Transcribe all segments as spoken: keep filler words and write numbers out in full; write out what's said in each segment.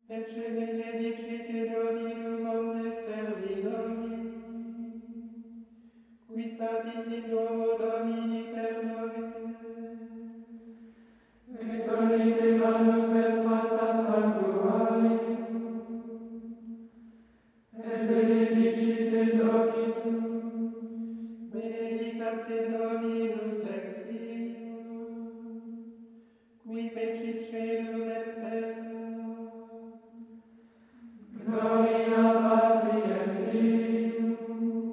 Ecce benedicite Dominum omnes servinomi, qui statis in domo Domini per nobis, exolite manus vestras ad sanctuari, et benedicite Dominum, benedicat te Dominus ex nihilo, qui fecit caelum et terra. Gloria Patri et Filio,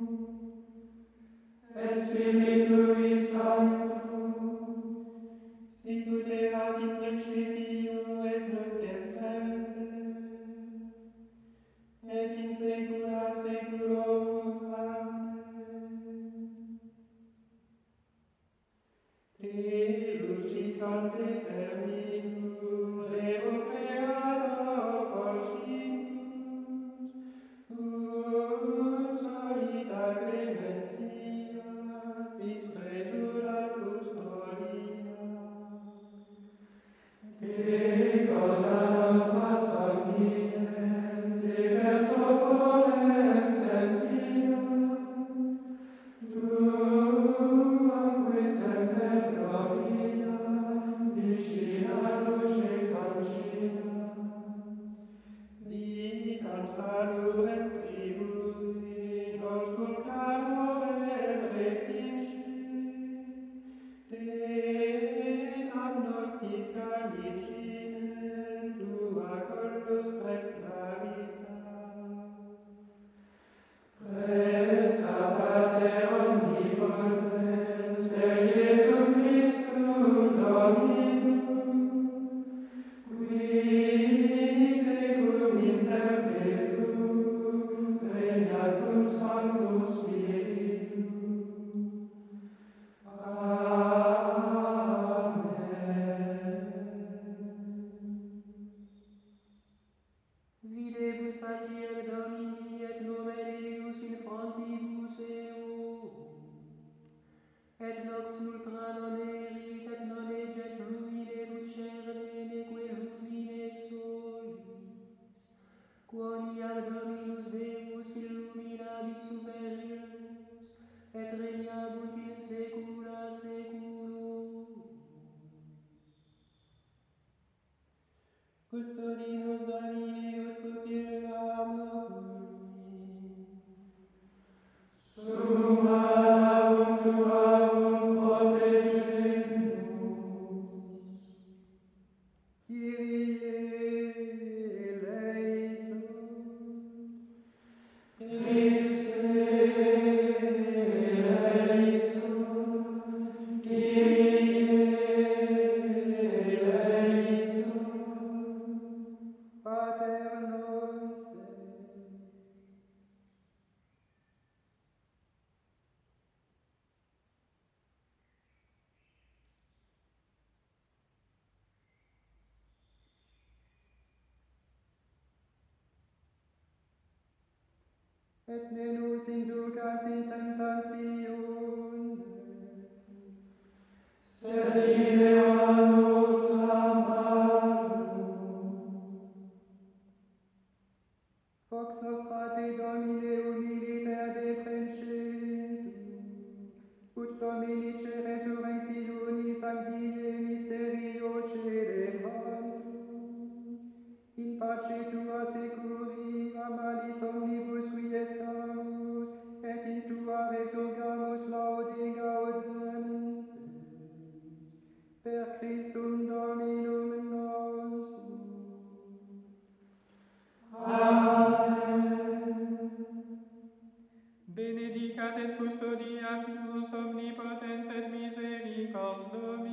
et Spiritui Sancto, sicut erat in principio et nunc et semper, et in saecula saeculorum. Amen. Te lucis ante terminum rerum creator poscimus, ut solita clementia sis presura custodia. Te coda nostra sanguinem, te verso volem sensium, tuaque semper provida, vicina luce concina, vitam salubrem tribui, nostrum calorem refici, te ab noctis calicinem, tua collus et claritas. Presa Pater omnipotens, per Iesum Christum Dominum, qui tecum in perpetuum regnat cum Sancto Spiritum. Amen. Videbit faciem Domini et nomen eius in frontibus eum, et nox ultra non erit et non eget lumine lucerne neque lumine solis, quoniam Dominus Deus illuminabit super illos, et regnabunt in saecula saeculorum. Custodinus Domini ut pupillam oculi, summarum tuarum protegenus. Kyrie eleison, Christe eleison, Kyrie eleison. Pater noster, et ne nos inducas in tentationem, sed libera nos a malo. Vox nostra te Domine humiliter deprecendum, ut Dominice resurrectioni sancti mysterio celebrantum, in pace tua securi a malis omnibus qui estamus, et in tua resurgamus laude gaudentes, per Christum Dominum nostrum. Amen. Benedicat et custodiat nos omnipotens et misericordios Domini,